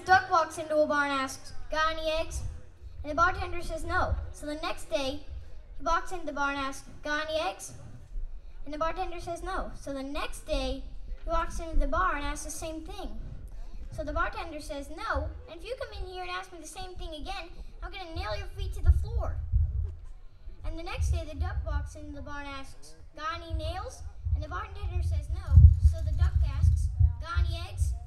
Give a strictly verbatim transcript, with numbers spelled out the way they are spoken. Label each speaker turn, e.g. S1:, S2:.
S1: duck walks into a barn and asks, got any eggs? And the bartender says no. So the next day, he walks into the barn and asks, got any eggs? And the bartender says no. So the next day, he walks into the bar and asks the same thing. So the bartender says no, and if you come in here and ask me the same thing again, I'm going to nail your feet to the floor. And the next day, the duck walks into the bar and asks, got any nails? And the bartender says no. So the duck asks, got any eggs?